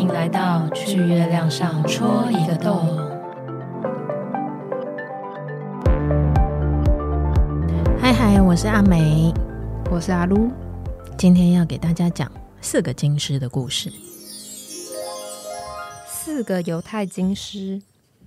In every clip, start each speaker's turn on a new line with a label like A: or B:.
A: 迎来到去月亮上戳一个洞。嗨，我是阿梅，
B: 我是阿撸，
A: 今天要给大家讲4个经师的故事。
B: 4个犹太经师。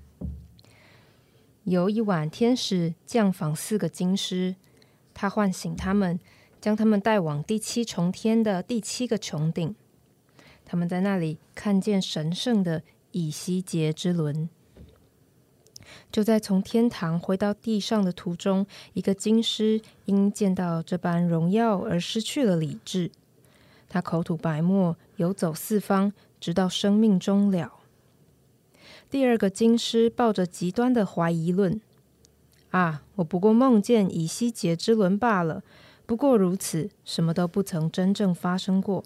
B: 有一晚，天使降访4个经师，他唤醒他们，将他们带往第7重天的第7个穹顶。他们在那里看见神圣的以西结之轮。就在从天堂回到地上的途中，一个经师因见到这般荣耀而失去了理智，他口吐白沫，游走四方，直到生命终了。第2个经师抱着极端的怀疑论：我不过梦见以西结之轮罢了，不过如此，什么都不曾真正发生过。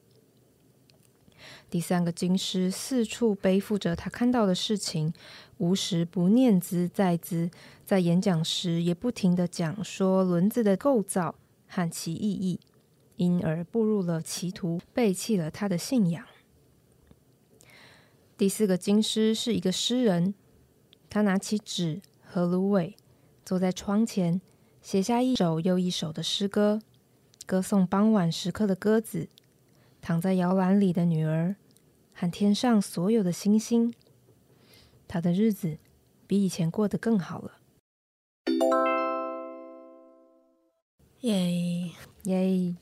B: 第3个经师四处背负着他看到的事情，无时不念兹在兹，在演讲时也不停地讲说轮子的构造和其意义，因而步入了歧途，背弃了他的信仰。第4个经师是一个诗人，他拿起纸和芦苇，坐在窗前，写下一首又一首的诗歌，歌颂傍晚时刻的鸽子，躺在摇篮里的女儿，和天上所有的星星。他的日子比以前过得更好了。
A: 耶
B: 耶！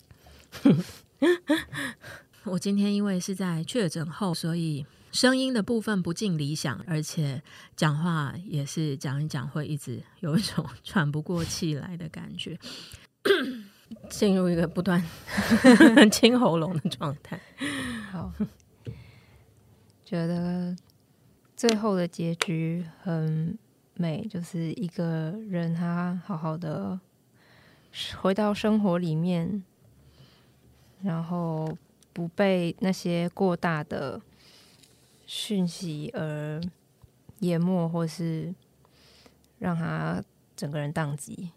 A: 我今天因为是在确诊后，所以声音的部分不尽理想，而且讲话也是讲一讲会一直有一种喘不过气来的感觉，进入一个不断清喉咙的状态。
B: 好，觉得最后的结局很美，就是一个人他好好的回到生活里面，然后不被那些过大的讯息而淹没，或是让他整个人宕机。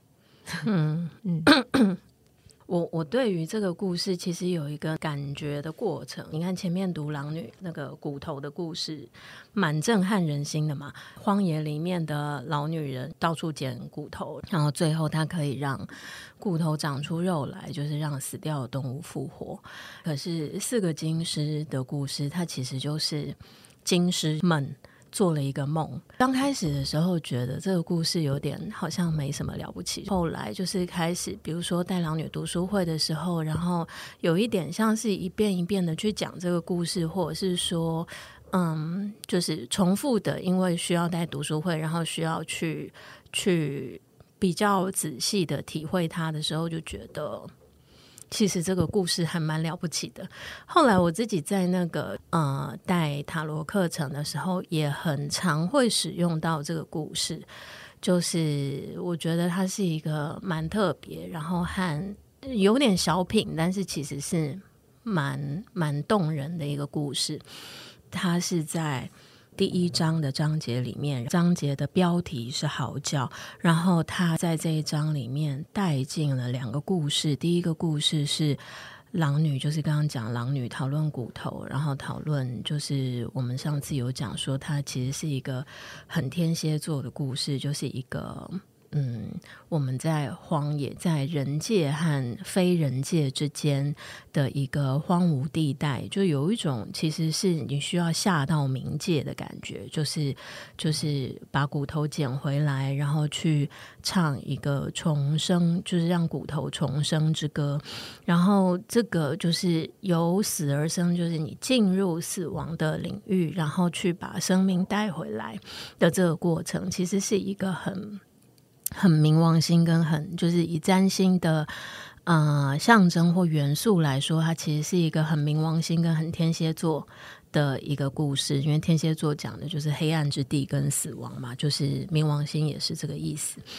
A: 我对于这个故事其实有一个感觉的过程。你看前面独狼女那个骨头的故事蛮震撼人心的嘛，荒野里面的老女人到处捡骨头，然后最后她可以让骨头长出肉来，就是让死掉的动物复活。可是4个经师的故事，它其实就是经师们做了一个梦。刚开始的时候觉得这个故事有点好像没什么了不起，后来就是开始比如说带狼女读书会的时候，然后有一点像是一遍一遍的去讲这个故事，或者是说就是重复的，因为需要带读书会，然后需要去比较仔细的体会它的时候，就觉得其实这个故事还蛮了不起的。后来我自己在那个带塔罗课程的时候，也很常会使用到这个故事，就是我觉得它是一个蛮特别，然后和有点小品，但是其实是蛮动人的一个故事。它是在第1章的章节里面，章节的标题是嚎叫，然后他在这一章里面带进了2个故事。第一个故事是狼女，就是刚刚讲狼女讨论骨头，然后讨论就是我们上次有讲说它其实是一个很天蝎座的故事，就是一个我们在荒野，在人界和非人界之间的一个荒芜地带，就有一种其实是你需要下到冥界的感觉，就是把骨头捡回来，然后去唱一个重生，就是让骨头重生之歌。然后这个就是由死而生，就是你进入死亡的领域，然后去把生命带回来的这个过程，其实是一个很冥王星跟很就是以占星的象征或元素来说，它其实是一个很冥王星跟很天蝎座的一个故事。因为天蝎座讲的就是黑暗之地跟死亡嘛，就是冥王星也是这个意思。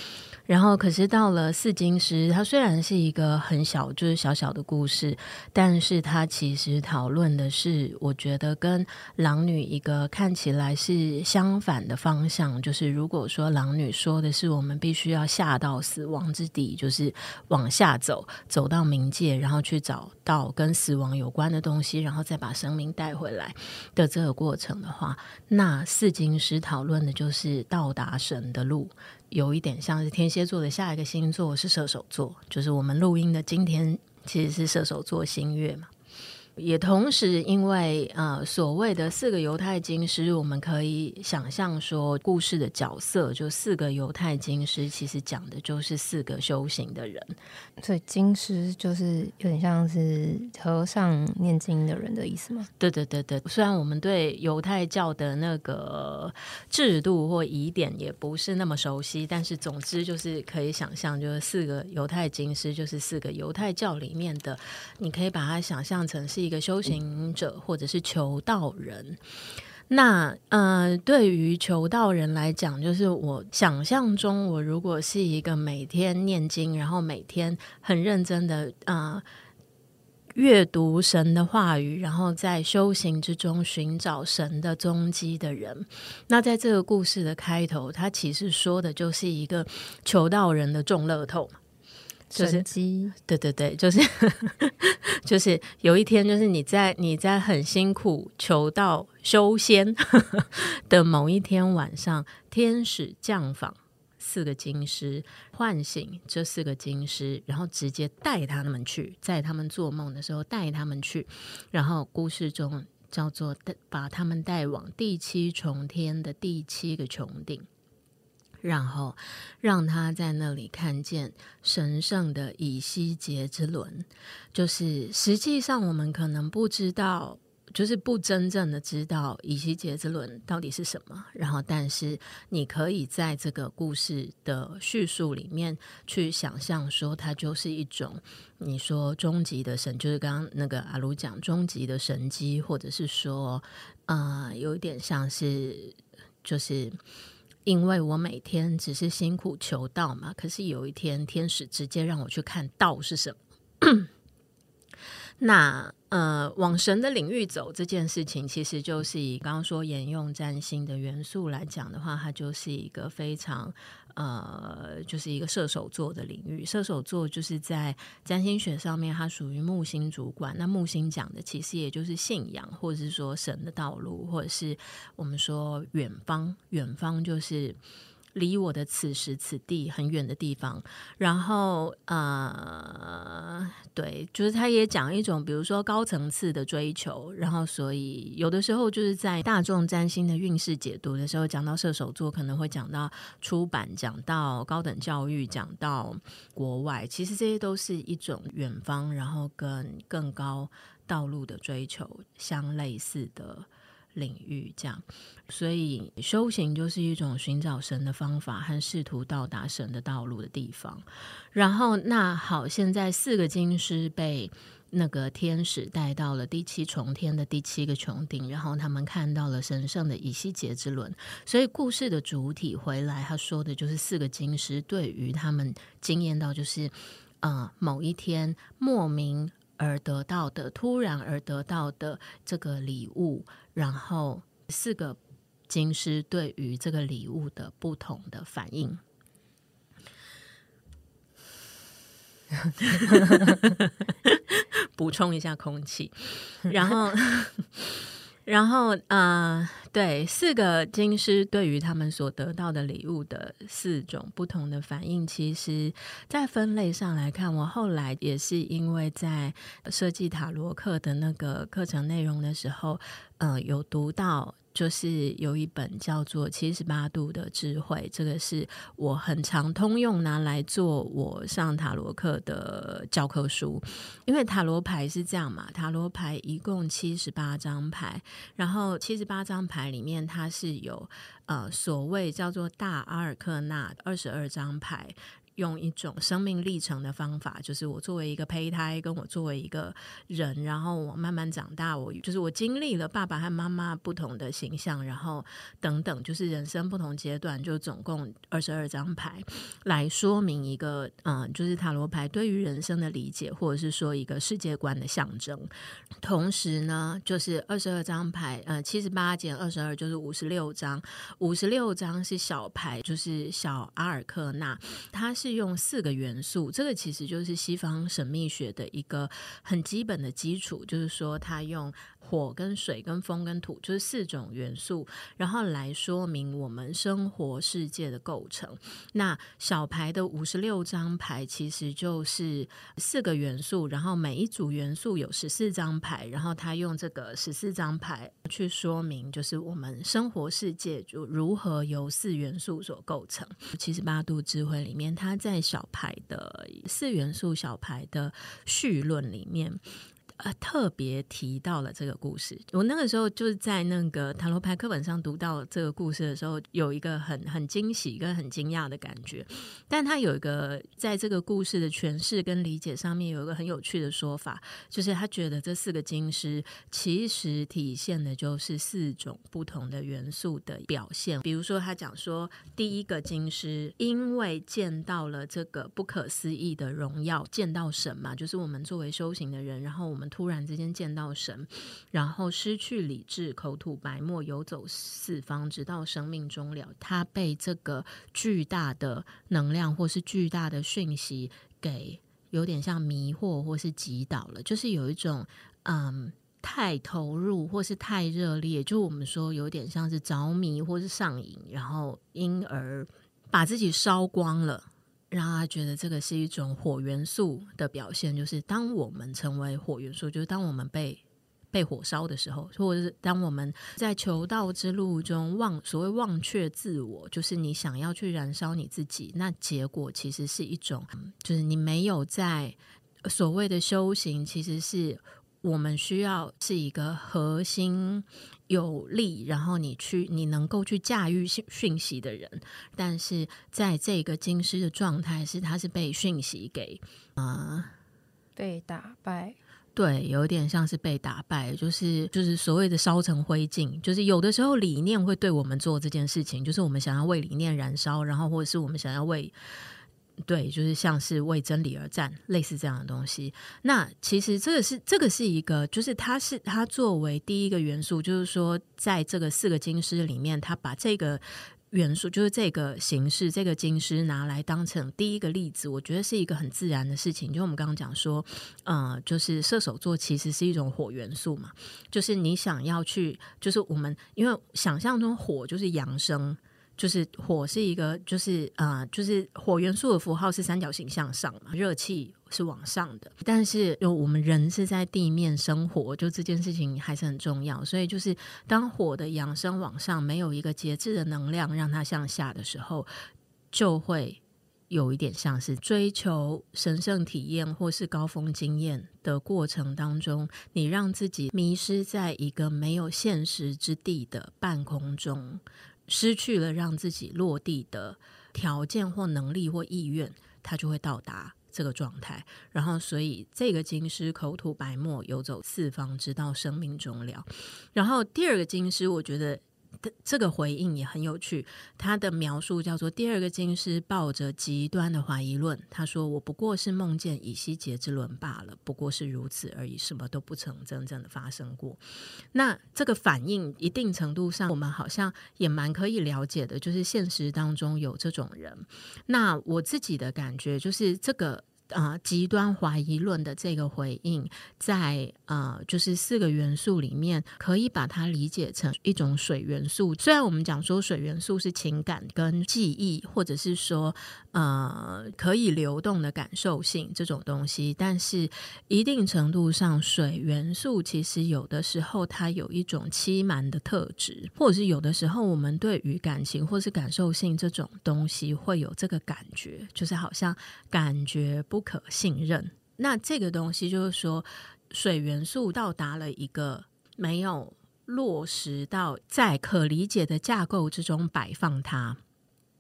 A: 然后可是到了四金师，它虽然是一个很小，就是小小的故事，但是它其实讨论的是我觉得跟狼女一个看起来是相反的方向，就是如果说狼女说的是我们必须要下到死亡之地，就是往下走，走到冥界，然后去找到跟死亡有关的东西，然后再把生命带回来的这个过程的话，那四金师讨论的就是到达神的路，有一点像是天蝎座的下一个星座是射手座，就是我们录音的今天其实是射手座新月嘛。也同时因为所谓的4个犹太经师，我们可以想象说故事的角色就4个犹太经师，其实讲的就是4个修行的人。
B: 所以经师就是有点像是和尚念经的人的意思吗？
A: 对对对对，虽然我们对犹太教的那个制度或疑点也不是那么熟悉，但是总之就是可以想象，就是4个犹太经师就是4个犹太教里面的，你可以把它想象成是一个修行者或者是求道人。那对于求道人来讲，就是我想象中，我如果是一个每天念经，然后每天很认真的阅读神的话语，然后在修行之中寻找神的踪迹的人，那在这个故事的开头，他其实说的就是一个求道人的中乐透，
B: 神机，
A: 对对对，就是就是有一天，就是你在很辛苦求道修仙的某一天晚上，天使降访4个经师，唤醒这4个经师，然后直接带他们去，在他们做梦的时候带他们去，然后故事中叫做把他们带往第7重天的第7个穹顶，然后让他在那里看见神圣的以西结之轮。就是实际上我们可能不知道，就是不真正的知道以西结之轮到底是什么，然后但是你可以在这个故事的叙述里面去想象说它就是一种你说终极的神，就是刚刚那个阿卢讲终极的神迹，或者是说有一点像是就是因为我每天只是辛苦求道嘛，可是有一天天使直接让我去看道是什么那往神的领域走这件事情，其实就是以刚刚说沿用占星的元素来讲的话，它就是一个非常就是一个射手座的领域。射手座就是在占星学上面它属于木星主管，那木星讲的其实也就是信仰，或者是说神的道路，或者是我们说远方，远方就是离我的此时此地很远的地方。然后对，就是他也讲一种比如说高层次的追求，然后所以有的时候就是在大众占星的运势解读的时候，讲到射手座可能会讲到出版，讲到高等教育，讲到国外，其实这些都是一种远方，然后跟更高道路的追求相类似的领域，这样。所以修行就是一种寻找神的方法和试图到达神的道路的地方。然后那好，现在4个经师被那个天使带到了第7重天的第7个穹顶，然后他们看到了神圣的以西结之轮。所以故事的主体回来，他说的就是4个经师对于他们经验到就是某一天莫名而得到的，突然而得到的这个礼物，然后4个经师对于这个礼物的不同的反应。补充一下空气，然后对，4个经师对于他们所得到的礼物的4种不同的反应，其实在分类上来看，我后来也是因为在设计塔罗课的那个课程内容的时候有读到，就是有一本叫做78度的智慧，这个是我很常通用拿来做我上塔罗课的教科书。因为塔罗牌是这样嘛，塔罗牌一共78张牌，然后78张牌里面它是有所谓叫做大阿尔克纳22张牌， 用一种生命历程的方法，就是我作为一个胚胎，跟我作为一个人，然后我慢慢长大，我经历了爸爸和妈妈不同的形象，然后等等，就是人生不同阶段，就总共22张牌来说明一个就是塔罗牌对于人生的理解，或者是说一个世界观的象征。同时呢，就是22张牌78减22就是56张，56张是小牌，就是小阿尔克纳，它是用4个元素，这个其实就是西方神秘学的一个很基本的基础，就是说它用火跟水跟风跟土，就是4种元素，然后来说明我们生活世界的构成。那小牌的56张牌其实就是4个元素，然后每一组元素有14张牌，然后他用这个14张牌去说明就是我们生活世界就如何由4元素所构成。78度智慧里面，他在小牌的4元素小牌的序论里面特别提到了这个故事。我那个时候就是在那个塔罗牌课本上读到这个故事的时候，有一个很惊喜跟很惊讶的感觉。但他有一个在这个故事的诠释跟理解上面有一个很有趣的说法，就是他觉得这4个金狮其实体现的就是4种不同的元素的表现。比如说他讲说，第一个金狮因为见到了这个不可思议的荣耀，见到神嘛，就是我们作为修行的人，然后我们突然之间见到神，然后失去理智，口吐白沫，游走四方，直到生命终了。他被这个巨大的能量或是巨大的讯息给有点像迷惑或是击倒了，就是有一种太投入或是太热烈，就我们说有点像是着迷或是上瘾，然后因而把自己烧光了，让他觉得这个是一种火元素的表现。就是当我们成为火元素，就是当我们被火烧的时候，或者是当我们在求道之路中所谓忘却自我，就是你想要去燃烧你自己，那结果其实是一种就是你没有在所谓的修行，其实是我们需要是一个核心有力，然后你能够去驾驭讯息的人。但是在这个金狮的状态是他是被讯息给
B: 被打败，
A: 对，有点像是被打败，就是所谓的烧成灰烬。就是有的时候理念会对我们做这件事情，就是我们想要为理念燃烧，然后或者是我们想要对，就是像是为真理而战，类似这样的东西。那其实这个是一个，就是它作为第一个元素，就是说在这个4个金狮里面，它把这个元素，就是这个形式，这个金狮拿来当成第一个例子，我觉得是一个很自然的事情。就我们刚刚讲说就是射手座其实是一种火元素嘛，就是你想要去，就是我们因为想象中火就是扬升，就是火是一个就是火元素的符号是三角形向上嘛，热气是往上的，但是我们人是在地面生活，就这件事情还是很重要。所以就是当火的扬升往上没有一个节制的能量让它向下的时候，就会有一点像是追求神圣体验或是高峰经验的过程当中，你让自己迷失在一个没有现实之地的半空中，失去了让自己落地的条件或能力或意愿，它就会到达这个状态。然后所以这个金狮口吐白沫，游走四方，直到生命终了。然后第二个金狮，我觉得这个回应也很有趣，他的描述叫做第二个金狮抱着极端的怀疑论，他说我不过是梦见以西结之轮罢了，不过是如此而已，什么都不曾真正的发生过。那这个反应一定程度上我们好像也蛮可以了解的，就是现实当中有这种人。那我自己的感觉就是这个极端怀疑论的这个回应在就是4个元素里面可以把它理解成一种水元素。虽然我们讲说水元素是情感跟记忆，或者是说可以流动的感受性这种东西，但是一定程度上水元素其实有的时候它有一种欺瞒的特质，或者是有的时候我们对于感情或是感受性这种东西会有这个感觉，就是好像感觉不可信任。那这个东西就是说水元素到达了一个没有落实到在可理解的架构之中摆放它，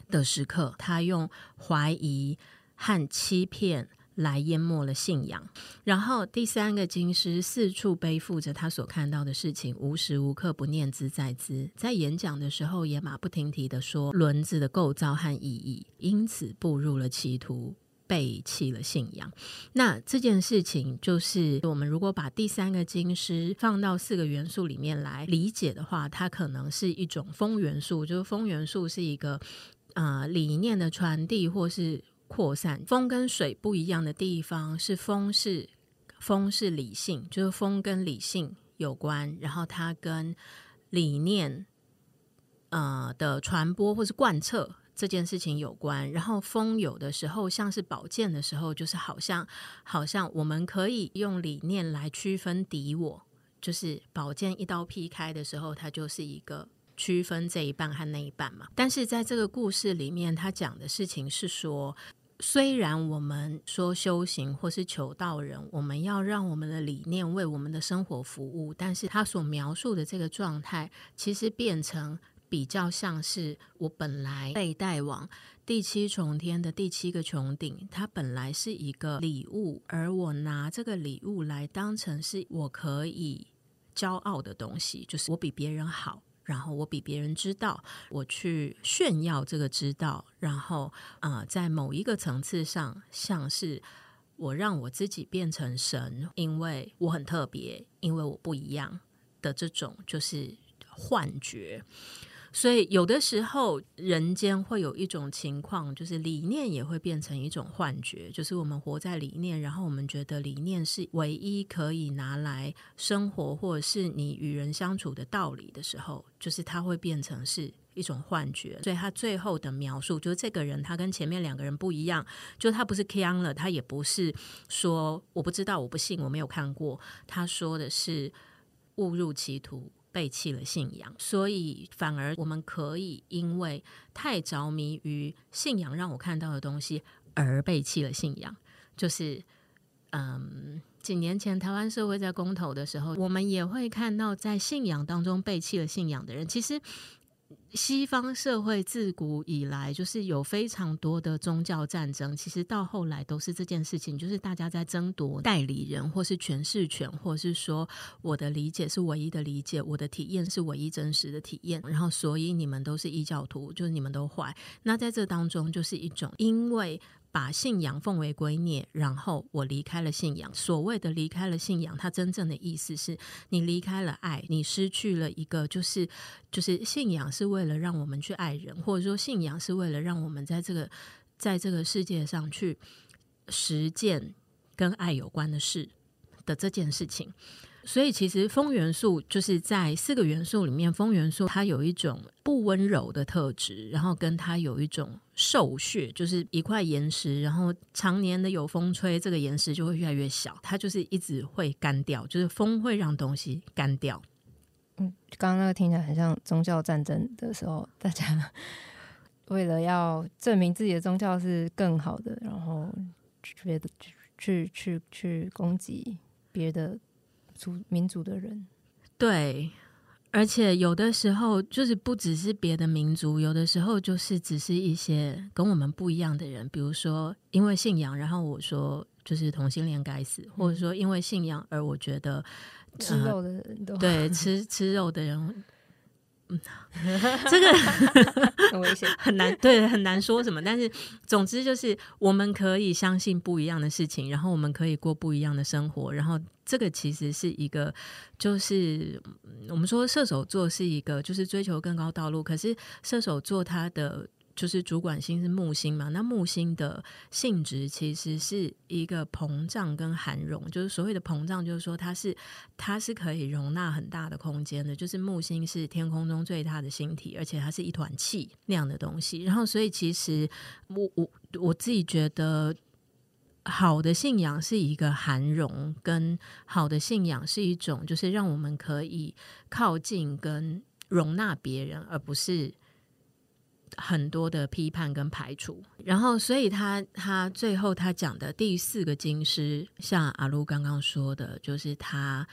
A: 的时刻，他用怀疑和欺骗来淹没了信仰。然后第三个经师四处背负着他所看到的事情，无时无刻不念兹在兹。在演讲的时候也马不停蹄地说轮子的构造和意义，因此步入了歧途，背弃了信仰。那这件事情就是我们如果把第三个经师放到四个元素里面来理解的话，它可能是一种风元素，就是风元素是一个理念的传递或是扩散。风跟水不一样的地方是风是理性，就是风跟理性有关，然后它跟理念的传播或是贯彻这件事情有关。然后风有的时候像是宝剑的时候，就是好像我们可以用理念来区分敌我，就是宝剑一刀劈开的时候，它就是一个区分这一半和那一半嘛。但是在这个故事里面，他讲的事情是说，虽然我们说修行或是求道人，我们要让我们的理念为我们的生活服务，但是他所描述的这个状态其实变成比较像是我本来被带往第七重天的第七个穹顶，它本来是一个礼物，而我拿这个礼物来当成是我可以骄傲的东西，就是我比别人好，然后我比别人知道，我去炫耀这个知道，然后在某一个层次上像是我让我自己变成神，因为我很特别，因为我不一样的这种就是幻觉。所以有的时候人间会有一种情况，就是理念也会变成一种幻觉，就是我们活在理念，然后我们觉得理念是唯一可以拿来生活或者是你与人相处的道理的时候，就是它会变成是一种幻觉。所以他最后的描述就是这个人他跟前面两个人不一样，就他不是呛了，他也不是说我不知道我不信我没有看过，他说的是误入歧途，背弃了信仰。所以反而我们可以因为太着迷于信仰让我看到的东西而背弃了信仰。就是几年前台湾社会在公投的时候，我们也会看到在信仰当中背弃了信仰的人。其实西方社会自古以来就是有非常多的宗教战争，其实到后来都是这件事情，就是大家在争夺代理人或是诠释权，或是说我的理解是唯一的理解，我的体验是唯一真实的体验，然后所以你们都是异教徒，就是你们都坏。那在这当中就是一种因为把信仰奉为圭臬，然后我离开了信仰。所谓的离开了信仰，它真正的意思是你离开了爱，你失去了一个就是信仰是为了让我们去爱人，或者说信仰是为了让我们在这个世界上去实践跟爱有关的事的这件事情。所以其实风元素就是在四个元素里面，风元素它有一种不温柔的特质，然后跟它有一种瘦削，就是一块岩石，然后常年的有风吹，这个岩石就会越来越小，它就是一直会干掉，就是风会让东西干掉。
B: 刚刚那个听起来很像宗教战争的时候，大家为了要证明自己的宗教是更好的，然后觉得去攻击别的民族的人。
A: 对，而且有的时候就是不只是别的民族，有的时候就是只是一些跟我们不一样的人，比如说因为信仰，然后我说就是同性恋该死，或者说因为信仰而我觉得
B: 吃肉的人都
A: 对吃肉的人这个
B: 很危险，
A: 很难，对，很难说什么。但是总之就是我们可以相信不一样的事情，然后我们可以过不一样的生活，然后这个其实是一个就是我们说射手座是一个就是追求更高道路，可是射手座它的就是主管星是木星嘛，那木星的性质其实是一个膨胀跟含容，就是所谓的膨胀就是说它是可以容纳很大的空间的，就是木星是天空中最大的星体，而且它是一团气那样的东西。然后所以其实我自己觉得好的信仰是一个含容，跟好的信仰是一种就是让我们可以靠近跟容纳别人，而不是很多的批判跟排除。然后所以他最后他讲的第四个经师，像阿路刚刚说的，就是他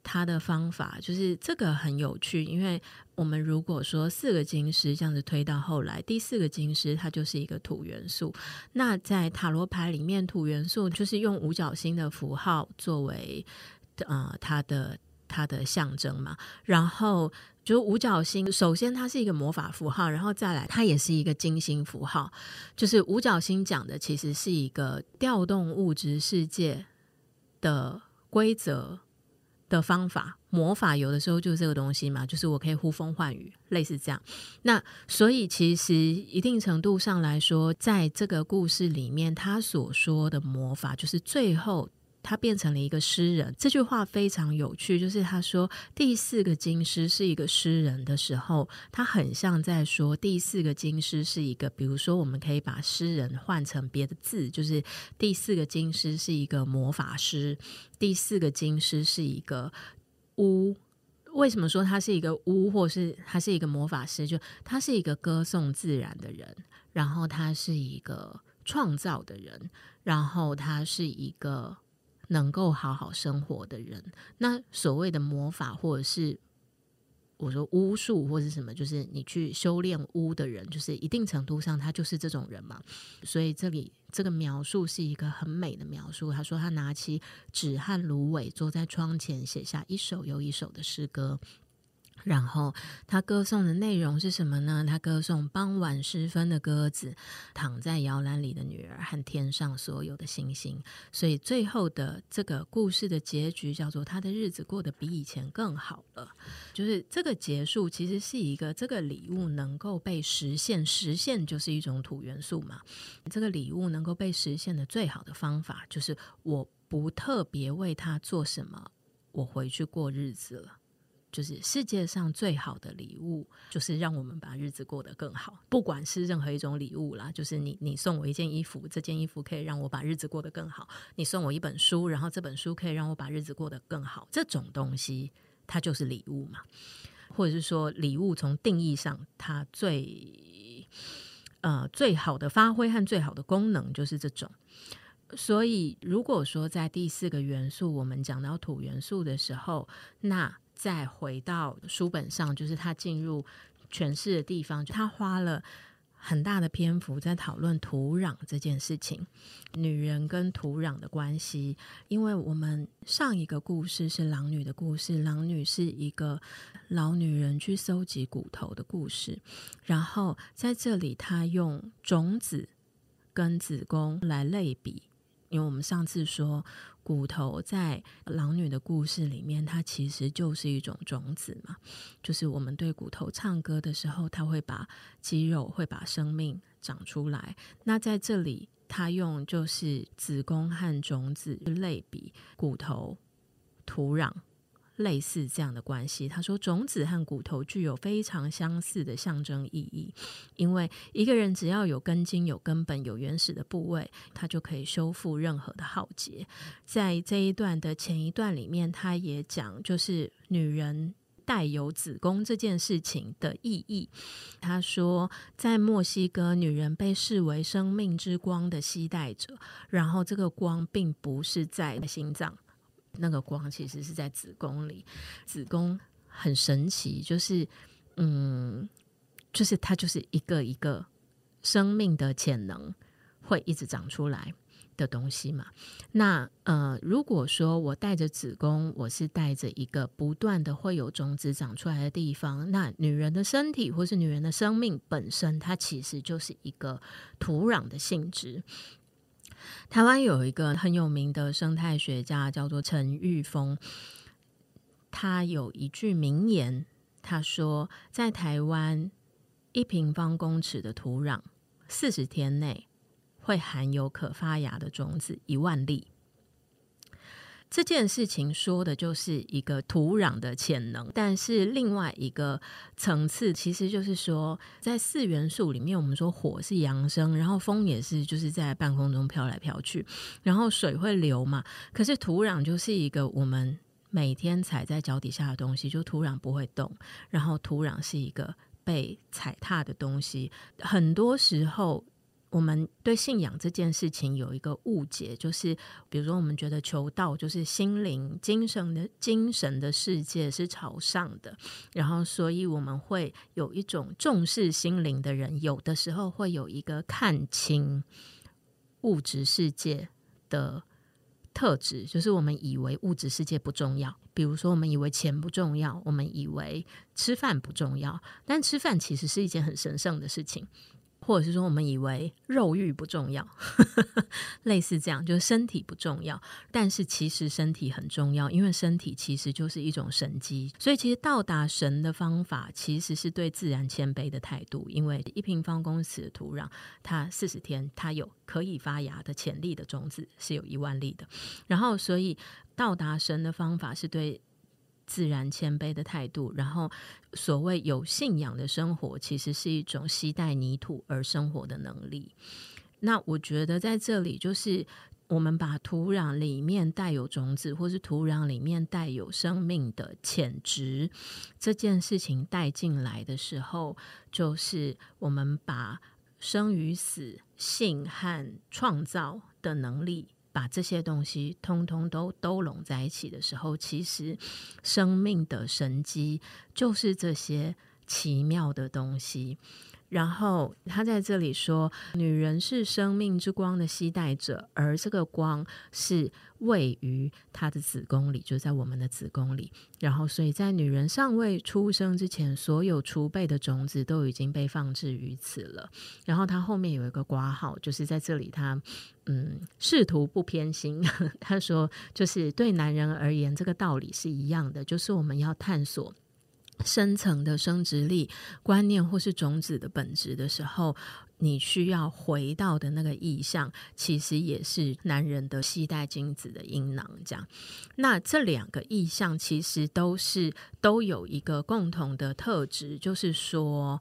A: 他的方法，就是这个很有趣，因为我们如果说4个金狮这样子推到后来，第4个金狮它就是一个土元素。那在塔罗牌里面，土元素就是用五角星的符号作为它的象征嘛。然后就五角星，首先它是一个魔法符号，然后再来它也是一个金星符号。就是五角星讲的其实是一个调动物质世界的规则的方法，魔法有的时候就是这个东西嘛，就是我可以呼风唤雨，类似这样。那所以其实一定程度上来说，在这个故事里面他所说的魔法，就是最后他变成了一个诗人。这句话非常有趣，就是他说第4个金狮是一个诗人的时候，他很像在说第4个金狮是一个，比如说我们可以把诗人换成别的字，就是第4个金狮是一个魔法师，第4个金狮是一个巫。为什么说他是一个巫，或是他是一个魔法师？就他是一个歌颂自然的人，然后他是一个创造的人，然后他是一个能够好好生活的人。那所谓的魔法，或者是我说巫术或是什么，就是你去修炼巫的人，就是一定程度上他就是这种人嘛。所以这里这个描述是一个很美的描述。他说他拿起纸和芦苇，坐在窗前写下一首又一首的诗歌。然后他歌颂的内容是什么呢？他歌颂傍晚时分的鸽子，躺在摇篮里的女儿和天上所有的星星。所以最后的这个故事的结局叫做他的日子过得比以前更好了。就是这个结束其实是一个这个礼物能够被实现，实现就是一种土元素嘛。这个礼物能够被实现的最好的方法就是我不特别为他做什么，我回去过日子了。就是世界上最好的礼物就是让我们把日子过得更好，不管是任何一种礼物啦，就是你送我一件衣服，这件衣服可以让我把日子过得更好，你送我一本书，然后这本书可以让我把日子过得更好，这种东西它就是礼物嘛。或者是说礼物从定义上它最好的发挥和最好的功能就是这种。所以如果说在第4个元素我们讲到土元素的时候，那再回到书本上，就是他进入诠释的地方，他花了很大的篇幅在讨论土壤这件事情，女人跟土壤的关系。因为我们上一个故事是狼女的故事，狼女是一个老女人去搜集骨头的故事，然后在这里她用种子跟子宫来类比。因为我们上次说骨头在狼女的故事里面，它其实就是一种种子嘛，就是我们对骨头唱歌的时候，它会把肌肉，会把生命长出来。那在这里它用就是子宫和种子类比骨头、土壤，类似这样的关系。他说种子和骨头具有非常相似的象征意义，因为一个人只要有根茎、有根本、有原始的部位，他就可以修复任何的浩劫。在这一段的前一段里面，他也讲就是女人带有子宫这件事情的意义。他说在墨西哥，女人被视为生命之光的携带者，然后这个光并不是在心脏，那个光其实是在子宫里。子宫很神奇，就是就是它就是一个一个生命的潜能会一直长出来的东西嘛。那如果说我带着子宫，我是带着一个不断的会有种子长出来的地方，那女人的身体或是女人的生命本身，它其实就是一个土壤的性质。台湾有一个很有名的生态学家叫做陈玉峰，他有一句名言，他说在台湾1平方公尺的土壤40天内会含有可发芽的种子1万粒。这件事情说的就是一个土壤的潜能，但是另外一个层次其实就是说，在4元素里面，我们说火是阳生，然后风也是就是在半空中飘来飘去，然后水会流嘛，可是土壤就是一个我们每天踩在脚底下的东西，就土壤不会动，然后土壤是一个被踩踏的东西。很多时候我我们对信仰这件事情有一个误解，就是比如说我们觉得求道就是心灵精神的世界是朝上的，然后所以我们会有一种重视心灵的人有的时候会有一个看清物质世界的特质，就是我们以为物质世界不重要，比如说我们以为钱不重要，我们以为吃饭不重要，但吃饭其实是一件很神圣的事情，或者是说我们以为肉欲不重要类似这样，就是身体不重要，但是其实身体很重要，因为身体其实就是一种神迹。所以其实到达神的方法其实是对自然谦卑的态度，因为1平方公尺的土壤，它40天它有可以发芽的潜力的种子是有1万粒的，然后所以到达神的方法是对自然谦卑的态度，然后所谓有信仰的生活其实是一种携带泥土而生活的能力。那我觉得在这里就是我们把土壤里面带有种子，或是土壤里面带有生命的潜质这件事情带进来的时候，就是我们把生与死、性和创造的能力把这些东西通通都拢在一起的时候，其实生命的神迹就是这些奇妙的东西。然后他在这里说，女人是生命之光的携带者，而这个光是位于她的子宫里，就在我们的子宫里。然后所以在女人尚未出生之前，所有储备的种子都已经被放置于此了。然后他后面有一个括号，就是在这里他试图不偏心他说就是对男人而言这个道理是一样的，就是我们要探索深层的生殖力观念或是种子的本质的时候，你需要回到的那个意象其实也是男人的携带精子的阴囊这样。那这2个意象其实都有一个共同的特质，就是说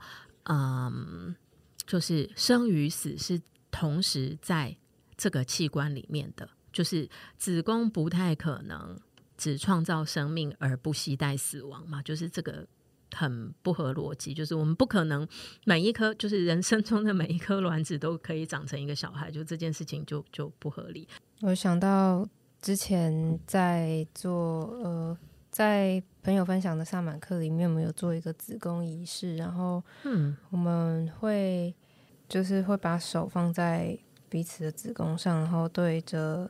A: 就是生与死是同时在这个器官里面的，就是子宫不太可能只创造生命而不携带死亡嘛，就是这个很不合逻辑，就是我们不可能每一颗就是人生中的每一颗卵子都可以长成一个小孩，就这件事情就不合理。
B: 我想到之前在做在朋友分享的萨满课里面，我们有做一个子宫仪式，然后我们会把手放在彼此的子宫上，然后对着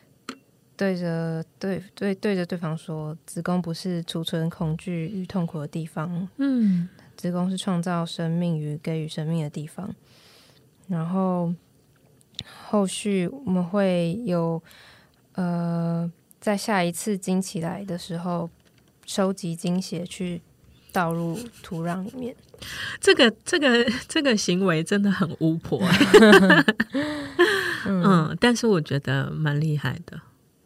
B: 对方说，子宫不是储存恐惧与痛苦的地方，子宫是创造生命与给予生命的地方。然后后续我们会有在下一次经期来的时候收集经血去倒入土壤里面。
A: 这个行为真的很巫婆但是我觉得蛮厉害的。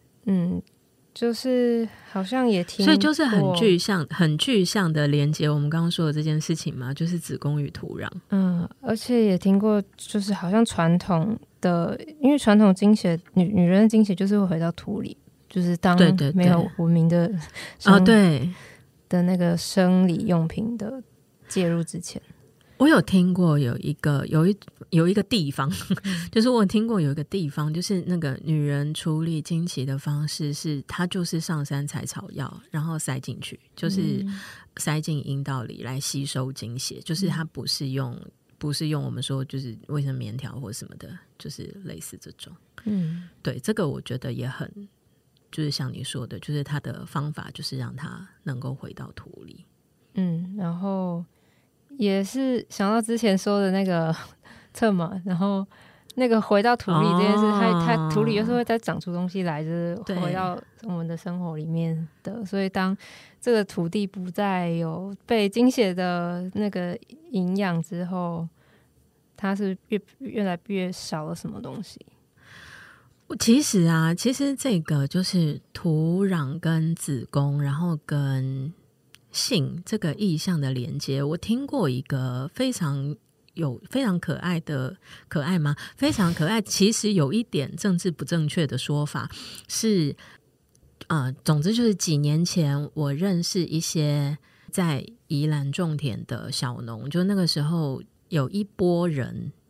B: 就是好像也听过，
A: 所以就是很具象的连接我们刚刚说的这件事情嘛，就是子宫与土壤。
B: 而且也听过，就是好像传统的，因为传统经血女人的经血就是会回到土里，就是当没有文明的
A: 对
B: 的那个生理用品的介入之前。
A: 我有听过有一个地方就是我有听过有一个地方，就是那个女人处理经期的方式是她就是上山采草药然后塞进去，就是塞进阴道里来吸收经血，就是她不是用我们说就是卫生棉条或什么的，就是类似这种。对，这个我觉得也很就是像你说的，就是她的方法就是让她能够回到土里。
B: 然后也是想到之前说的那个策马，然后那个回到土里这件事，它土里又是会再长出东西来，就是回到我们的生活里面的。所以当这个土地不再有被经血的那个营养之后，它是越来越少了什么东西。
A: 其实这个就是土壤跟子宫，然后跟性这个意象的连接。我听过一个非常可爱的非常可爱，其实有一点政治不正确的说法是总之就是几年前我认识一些在宜兰种田的小农，就那个时候有一波人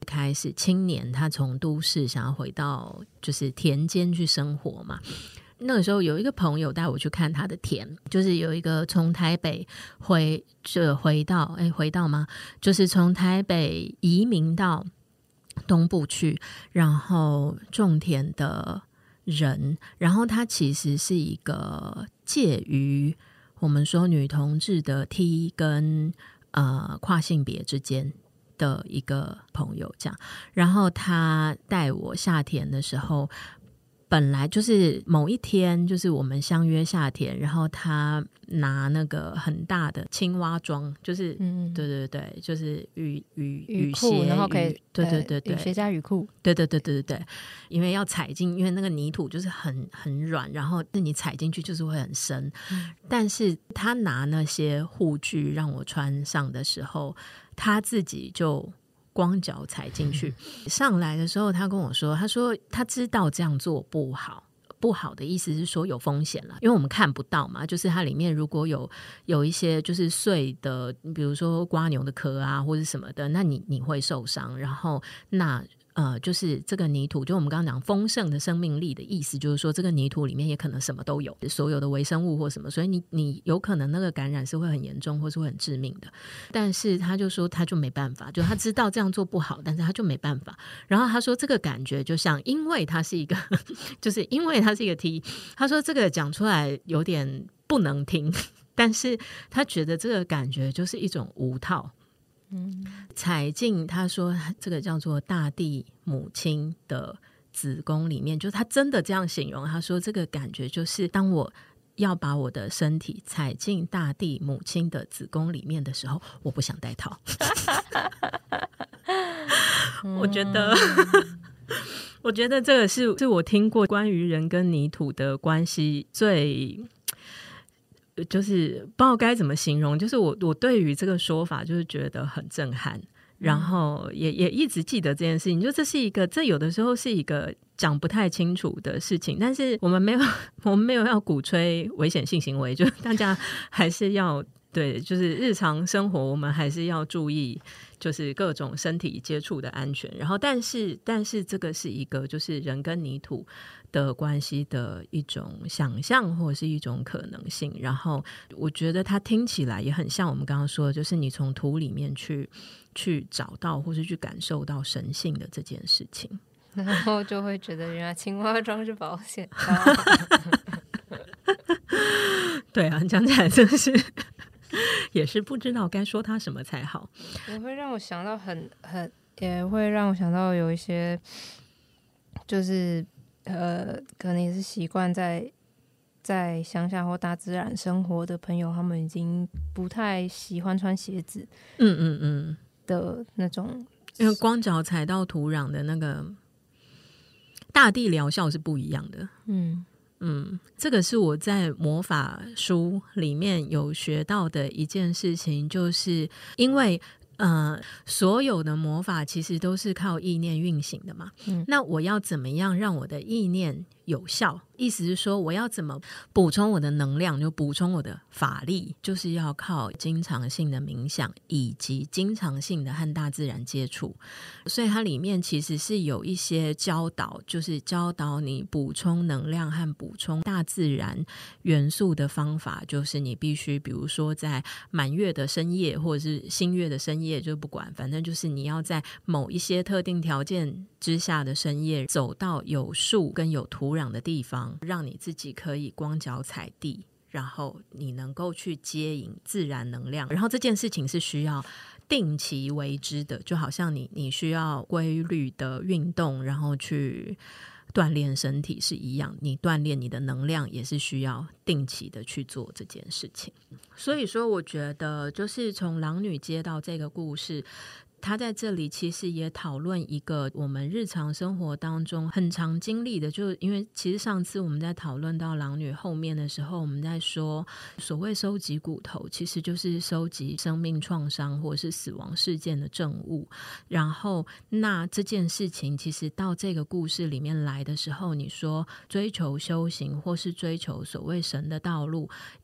A: 开始青年他从都市想要回到就是田间去生活嘛。那个时候有一个朋友带我去看他的田，就是有一个从台北回到吗？就是从台北移民到东部去，然后种田的人，然后他其实是一个介于我们说女同志的 T 跟跨性别之间的一个朋友这样。然后他带我下田的时候，本来就是某一天就是我们相约下田，然后他拿那个很大的青蛙装，就是对对对，就是雨
B: 裤，
A: 鞋，
B: 然后可以
A: 对
B: 雨鞋加雨裤，
A: 对，因为要踩进，因为那个泥土就是很软，然后你踩进去就是会很深。但是他拿那些护具让我穿上的时候，他自己就光脚踩进去。上来的时候他跟我说，他说他知道这样做不好，不好的意思是说有风险了，因为我们看不到嘛，就是它里面如果有一些就是碎的，比如说蝸牛的壳啊或者什么的，那你会受伤。然后那就是这个泥土，就我们刚刚讲丰盛的生命力的意思，就是说这个泥土里面也可能什么都有，所有的微生物或什么，所以你有可能那个感染是会很严重或是会很致命的。但是他就说他就没办法，就他知道这样做不好，但是他就没办法。然后他说这个感觉就像，因为他是一个就是因为他是一个 T， 他说这个讲出来有点不能听，但是他觉得这个感觉就是一种无套。踩进他说这个叫做大地母亲的子宫里面，就他真的这样形容，他说这个感觉就是当我要把我的身体踩进大地母亲的子宫里面的时候，我不想戴套。我觉得这个是我听过关于人跟泥土的关系最就是不知道该怎么形容，就是我对于这个说法就是觉得很震撼，然后也一直记得这件事情，就这有的时候是一个讲不太清楚的事情，但是我们没有要鼓吹危险性行为，就大家还是要对，就是日常生活我们还是要注意就是各种身体接触的安全。然后但是这个是一个就是人跟泥土的关系的一种想象或者是一种可能性，然后我觉得它听起来也很像我们刚刚说的，就是你从土里面去找到或是去感受到神性的这件事情，
B: 然后就会觉得原来青蛙装是保险
A: 对啊，讲起来真的是也是不知道该说他什么才好。
B: 也会让我想到也会让我想到有一些就是可能也是习惯在乡下或大自然生活的朋友，他们已经不太喜欢穿鞋子的那种，
A: 因为光脚踩到土壤的那个大地疗效是不一样的。这个是我在魔法书里面有学到的一件事情，就是因为所有的魔法其实都是靠意念运行的嘛。那我要怎么样让我的意念有效？意思是说我要怎么补充我的能量，就补充我的法力，就是要靠经常性的冥想以及经常性的和大自然接触。所以它里面其实是有一些教导，就是教导你补充能量和补充大自然元素的方法，就是你必须比如说在满月的深夜或者是新月的深夜，就不管，反正就是你要在某一些特定条件之下的深夜走到有树跟有土壤的地方，让你自己可以光脚踩地，然后你能够去接引自然能量。然后这件事情是需要定期为之的，就好像你需要规律的运动，然后去锻炼身体是一样，你锻炼你的能量也是需要定期的去做这件事情。所以说我觉得就是从狼女接到这个故事，他在这里其实也讨论一个我们日常生活当中很常经历的，就是因为其实上次我们在讨论到狼女后面的时候，我们在说所谓收集骨头其实就是收集生命创伤或是死亡事件的证物。然后那这件事情其实到这个故事里面来的时候，你说追求修行或是追求所谓神的道路，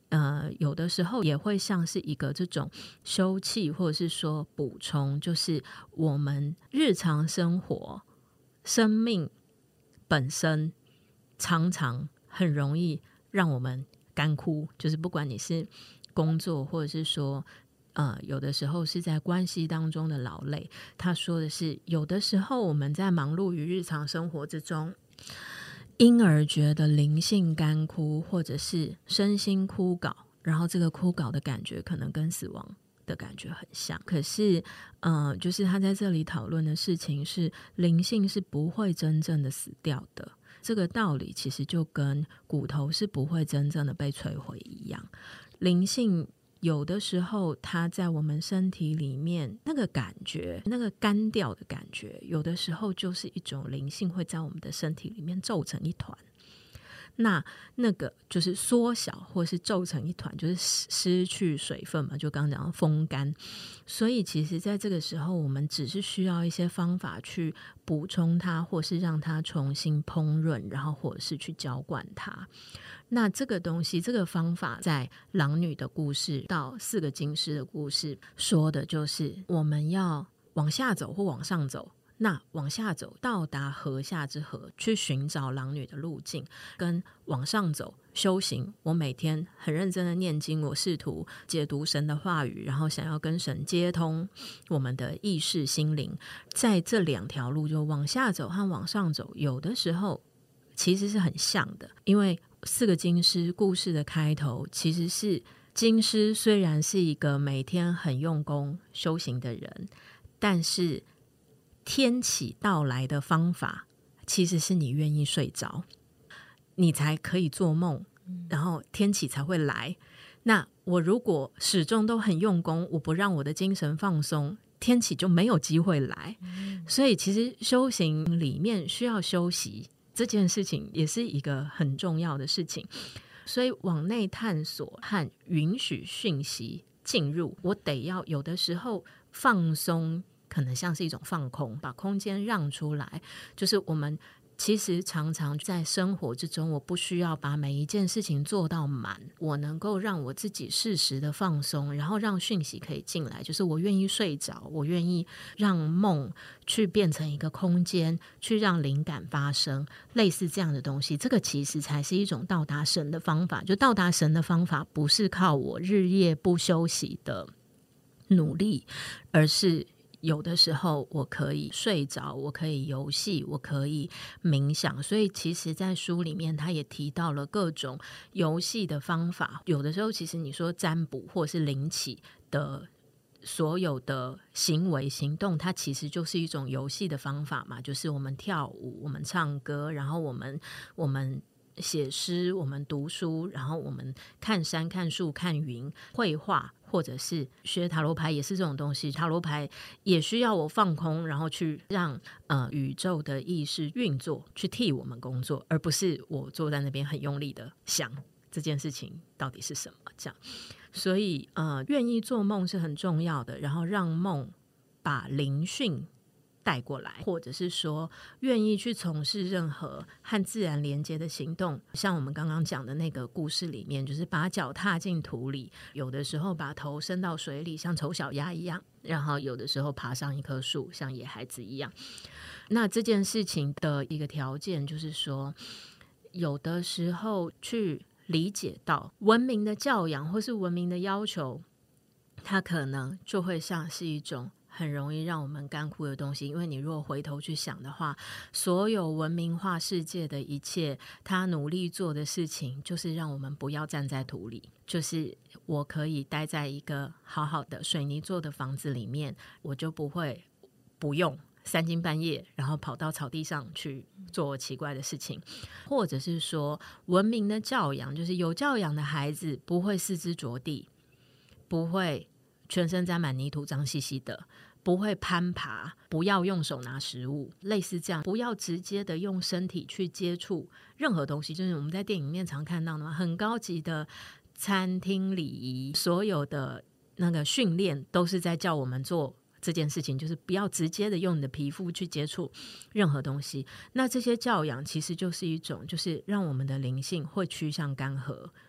A: 有的时候也会像是一个这种休憩，或者是说补充，就是我们日常生活生命本身常常很容易让我们干枯，就是不管你是工作，或者是说有的时候是在关系当中的劳累。他说的是，有的时候我们在忙碌于日常生活之中，因而觉得灵性干枯，或者是身心枯槁，然后这个枯槁的感觉可能跟死亡的感觉很像。可是就是他在这里讨论的事情是，灵性是不会真正的死掉的。这个道理其实就跟骨头是不会真正的被摧毁一样。灵性有的时候它在我们身体里面那个感觉，那个干掉的感觉，有的时候就是一种灵性会在我们的身体里面皱成一团。那个就是缩小或是皱成一团，就是失去水分嘛，就刚刚讲到风干。所以其实在这个时候，我们只是需要一些方法去补充它，或是让它重新烹饪，然后或者是去浇灌它。那这个东西，这个方法在狼女的故事到4个金狮的故事说的就是我们要往下走或往上走。那往下走到达河下之河，去寻找狼女的路径，跟往上走修行，我每天很认真的念经，我试图解读神的话语，然后想要跟神接通我们的意识心灵。在这2条路，就往下走和往上走，有的时候其实是很像的。因为4个金狮故事的开头其实是金狮虽然是一个每天很用功修行的人，但是天启到来的方法其实是你愿意睡着，你才可以做梦，然后天启才会来。那我如果始终都很用功，我不让我的精神放松，天启就没有机会来。所以其实修行里面需要休息，这件事情也是一个很重要的事情。所以往内探索和允许讯息进入，我得要有的时候放松，可能像是一种放空，把空间让出来。就是我们其实常常在生活之中，我不需要把每一件事情做到满，我能够让我自己适时的放松，然后让讯息可以进来。就是我愿意睡着，我愿意让梦去变成一个空间，去让灵感发生，类似这样的东西。这个其实才是一种到达神的方法。就到达神的方法不是靠我日夜不休息的努力，而是有的时候我可以睡着，我可以游戏，我可以冥想。所以其实在书里面他也提到了各种游戏的方法。有的时候其实你说占卜或是灵启的所有的行为行动，它其实就是一种游戏的方法嘛。就是我们跳舞，我们唱歌，然后我们写诗，我们读书，然后我们看山看树看云，绘画，或者是学塔罗牌也是这种东西。塔罗牌也需要我放空，然后去让宇宙的意识运作，去替我们工作，而不是我坐在那边很用力的想这件事情到底是什么这样。所以愿意做梦是很重要的，然后让梦把灵讯带过来，或者是说愿意去从事任何和自然连接的行动。像我们刚刚讲的那个故事里面，就是把脚踏进土里，有的时候把头伸到水里像丑小鸭一样，然后有的时候爬上一棵树像野孩子一样。那这件事情的一个条件就是说，有的时候去理解到文明的教养或是文明的要求，它可能就会像是一种很容易让我们干枯的东西。因为你如果回头去想的话，所有文明化世界的一切，他努力做的事情就是让我们不要站在土里。就是我可以待在一个好好的水泥做的房子里面，我就不用3更半夜然后跑到草地上去做奇怪的事情。或者是说文明的教养，就是有教养的孩子不会四肢着地，不会全身沾满泥土脏兮兮的，不会攀爬，不要用手拿食物，类似这样。不要直接的用身体去接触任何东西，就是我们在电影里面常看到的嘛，很高级的餐厅礼仪，所有的那个训练都是在叫我们做这件事情，就是不要直接的用你的皮肤去接触任何东西。那这些教养其实就是一种，就是让我们的灵性会趋向干涸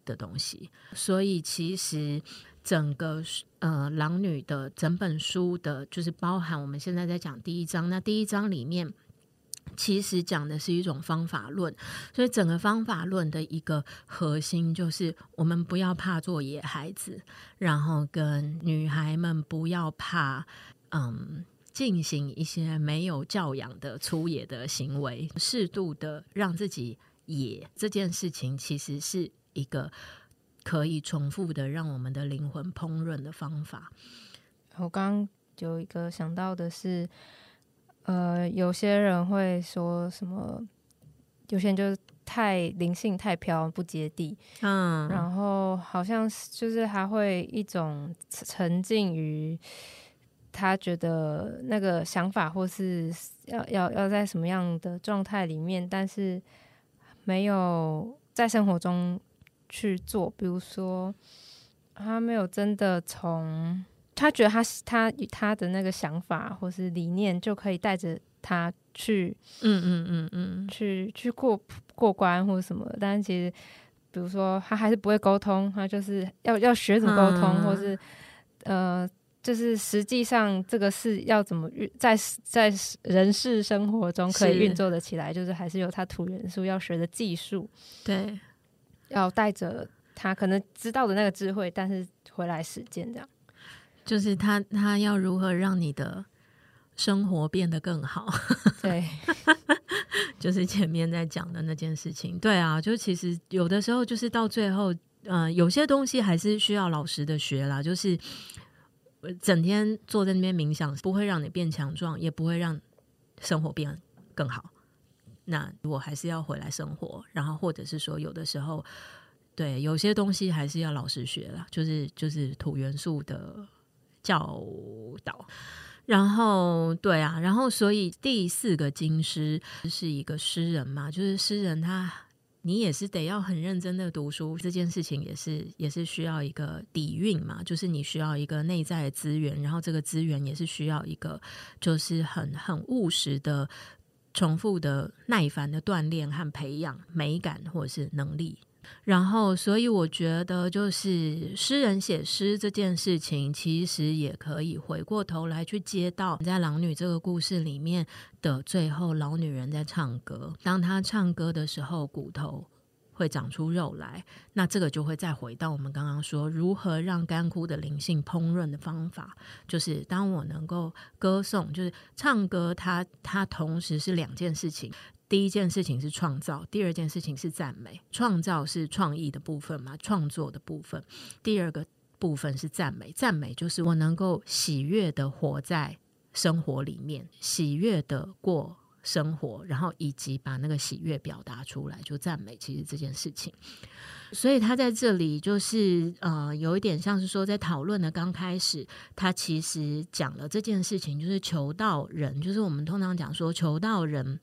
A: 的东西。所以其实整个狼女的整本书的，就是包含我们现在在讲第一章，那第一章里面其实讲的是一种方法论，所以整个方法论的一个核心就是我们不要怕做野孩子，然后跟女孩们不要怕进行一些没有教养的粗野的行为，适度的让自己野，这件事情其实是一个可以重复的让我们的灵魂烹饪的方法。
B: 我刚刚有一个想到的是有些人会说什么，有些人就是太灵性太飘不接地，然后好像就是还会一种沉浸于他觉得那个想法或是要在什么样的状态里面，但是没有在生活中去做。比如说他没有真的他觉得他的那个想法或是理念就可以带着他去去过关或者什么，但是其实比如说他还是不会沟通，他就是要学怎么沟通，或是就是实际上这个是要怎么在人世生活中可以运作的起来，就是还是有他土元素要学的技术，
A: 对，
B: 要带着他可能知道的那个智慧，但是回来实践，这样
A: 就是他要如何让你的生活变得更好。
B: 对
A: 就是前面在讲的那件事情。对啊，就其实有的时候就是到最后有些东西还是需要老实的学啦，就是整天坐在那边冥想不会让你变强壮，也不会让生活变更好。那我还是要回来生活，然后或者是说有的时候对有些东西还是要老实学啦，就是土元素的教导。然后对啊，然后所以第四个经师是一个诗人嘛，就是诗人你也是得要很认真的读书，这件事情也是需要一个底蕴嘛，就是你需要一个内在的资源，然后这个资源也是需要一个就是很务实的重复的耐烦的锻炼和培养美感或者是能力。然后所以我觉得就是诗人写诗这件事情其实也可以回过头来去接到在狼女这个故事里面的最后，老女人在唱歌，当她唱歌的时候骨头会长出肉来，那这个就会再回到我们刚刚说如何让干枯的灵性烹饪的方法，就是当我能够歌颂，就是唱歌它同时是两件事情，第一件事情是创造，第二件事情是赞美。创造是创意的部分嘛，创作的部分，第二个部分是赞美，赞美就是我能够喜悦的活在生活里面，喜悦的过生活，然后以及把那个喜悦表达出来，就赞美其实这件事情。所以他在这里就是有一点像是说在讨论的刚开始他其实讲了这件事情，就是求道人，就是我们通常讲说求道人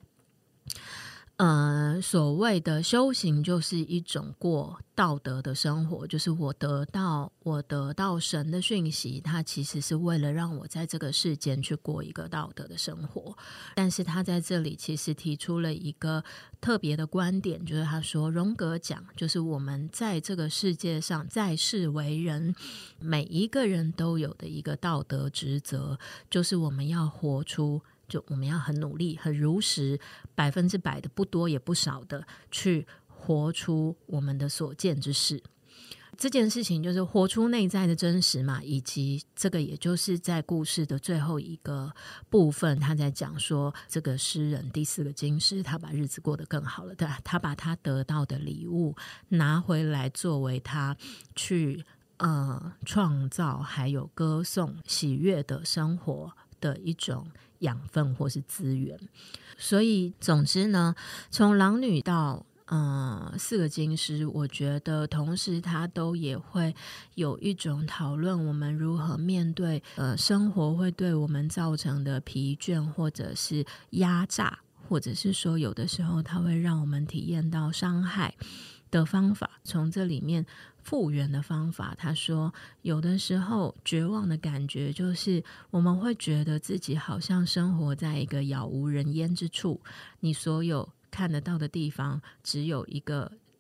A: 所谓的修行就是一种过道德的生活，就是我得到神的讯息，它其实是为了让我在这个世间去过一个道德的生活。但是他在这里其实提出了一个特别的观点，就是他说荣格讲，就是我们在这个世界上在世为人，每一个人都有的一个道德职责，就是我们要活出，就我们要很努力很如实100%的不多也不少的去活出我们的所见之事。这件事情就是活出内在的真实嘛，以及这个也就是在故事的最后一个部分，他在讲说这个诗人第四个经师他把日子过得更好了，对，他把他得到的礼物拿回来作为他去创造还有歌颂喜悦的生活的一种养分或是资源。所以总之呢，从狼女到四个经师，我觉得同时它都也会有一种讨论我们如何面对生活会对我们造成的疲倦或者是压榨，或者是说有的时候它会让我们体验到伤害的方法，从这里面复原的方法。他说有的时候绝望的感觉就是我们会觉得自己好像生活在一个杳无人烟之处，你所有看得到的地方只有一个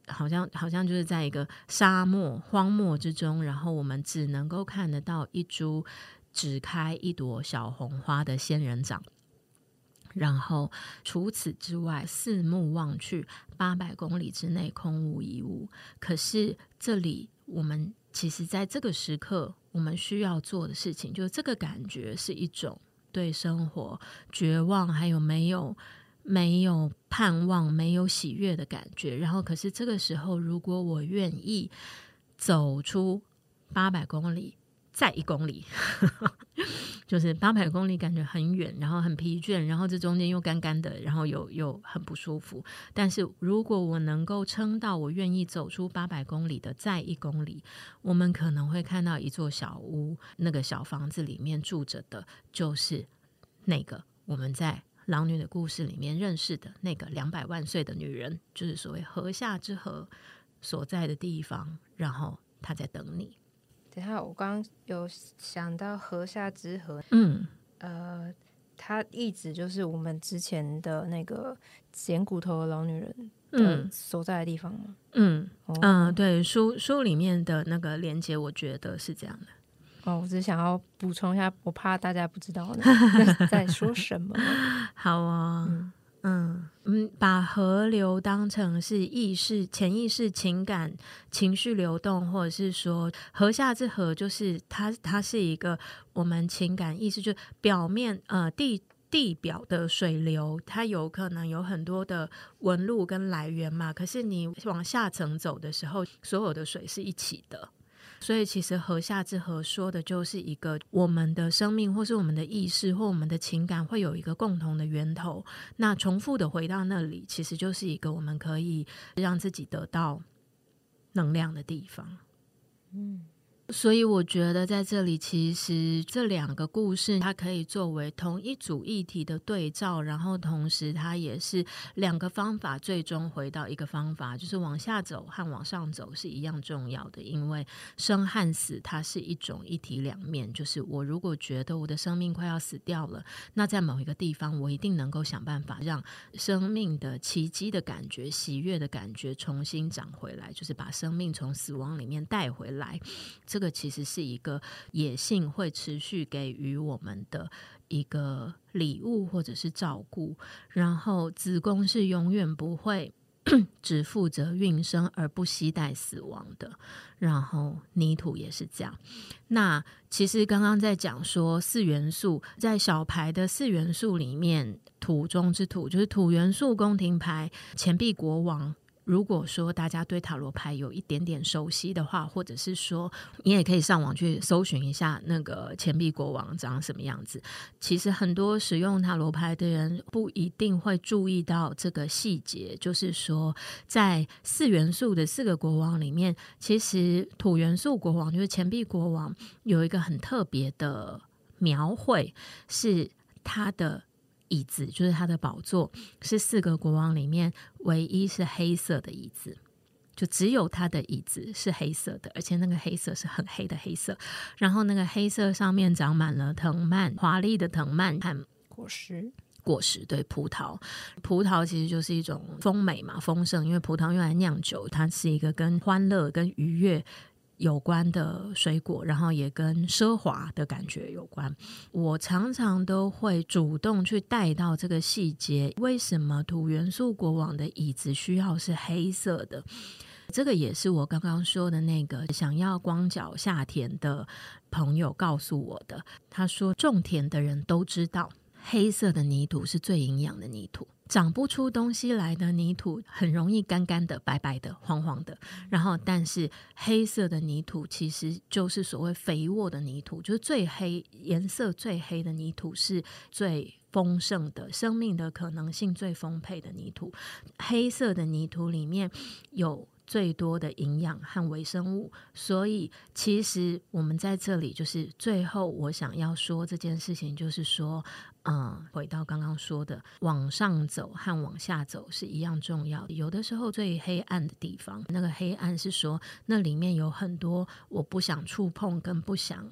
A: 好像就是在一个沙漠荒漠之中，然后我们只能够看得到一株只开一朵小红花的仙人掌，然后除此之外四目望去800公里之内空无一物。可是这里我们其实在这个时刻我们需要做的事情，就是这个感觉是一种对生活绝望，还有没有盼望，没有喜悦的感觉。然后可是这个时候如果我愿意走出800公里再1公里就是800公里感觉很远，然后很疲倦，然后这中间又干干的，然后又很不舒服。但是如果我能够撑到我愿意走出800公里的再1公里，我们可能会看到一座小屋，那个小房子里面住着的就是那个我们在狼女的故事里面认识的那个200万岁的女人，就是所谓河下之河所在的地方，然后她在等你。
B: 等一下，我刚刚有想到河下之河，它一直就是我们之前的那个捡骨头的老女人的所在的地方吗？
A: 对，书里面的那个连结我觉得是这样的。
B: 我只是想要补充一下，我怕大家不知道那在说什么。
A: 好哦，把河流当成是意识、潜意识、情感、情绪流动，或者是说河下之河，就是它是一个我们情感意识，就表面地表的水流，它有可能有很多的纹路跟来源嘛，可是你往下层走的时候，所有的水是一起的。所以其实河下之河说的就是一个我们的生命或是我们的意识或我们的情感会有一个共同的源头，那重复的回到那里其实就是一个我们可以让自己得到能量的地方。所以我觉得在这里其实这2个故事它可以作为同一组议题的对照，然后同时它也是2个方法最终回到一个方法，就是往下走和往上走是一样重要的。因为生和死它是一种一体两面，就是我如果觉得我的生命快要死掉了，那在某一个地方我一定能够想办法让生命的奇迹的感觉、喜悦的感觉重新长回来，就是把生命从死亡里面带回来。这个其实是一个野性会持续给予我们的一个礼物或者是照顾。然后子宫是永远不会只负责孕生而不携带死亡的，然后泥土也是这样。那其实刚刚在讲说4元素，在小牌的4元素里面，土中之土就是土元素宫廷牌钱币国王。如果说大家对塔罗牌有一点点熟悉的话，或者是说你也可以上网去搜寻一下那个钱币国王长什么样子。其实很多使用塔罗牌的人不一定会注意到这个细节，就是说在4元素的4个国王里面，其实土元素国王就是钱币国王有一个很特别的描绘，是他的椅子，就是他的宝座是4个国王里面唯一是黑色的椅子，就只有他的椅子是黑色的，而且那个黑色是很黑的黑色，然后那个黑色上面长满了藤蔓，华丽的藤蔓和
B: 果实，
A: 对，葡萄其实就是一种丰美嘛，丰盛，因为葡萄用来酿酒，它是一个跟欢乐跟愉悦有关的水果，然后也跟奢华的感觉有关。我常常都会主动去带到这个细节，为什么土元素国王的椅子需要是黑色的？这个也是我刚刚说的那个想要光脚下田的朋友告诉我的。他说种田的人都知道黑色的泥土是最营养的泥土，长不出东西来的泥土很容易干干的、白白的、黄黄的，然后但是黑色的泥土其实就是所谓肥沃的泥土，就是最黑颜色最黑的泥土是最丰盛的，生命的可能性最丰沛的泥土。黑色的泥土里面有最多的营养和微生物，所以其实我们在这里就是最后我想要说这件事情，就是说回到刚刚说的往上走和往下走是一样重要的。有的时候最黑暗的地方，那个黑暗是说那里面有很多我不想触碰跟不想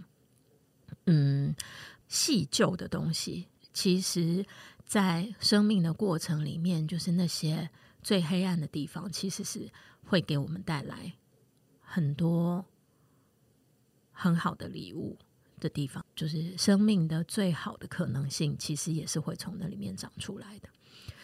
A: 细究的东西，其实在生命的过程里面就是那些最黑暗的地方其实是会给我们带来很多很好的礼物的地方，就是生命的最好的可能性其实也是会从那里面长出来的。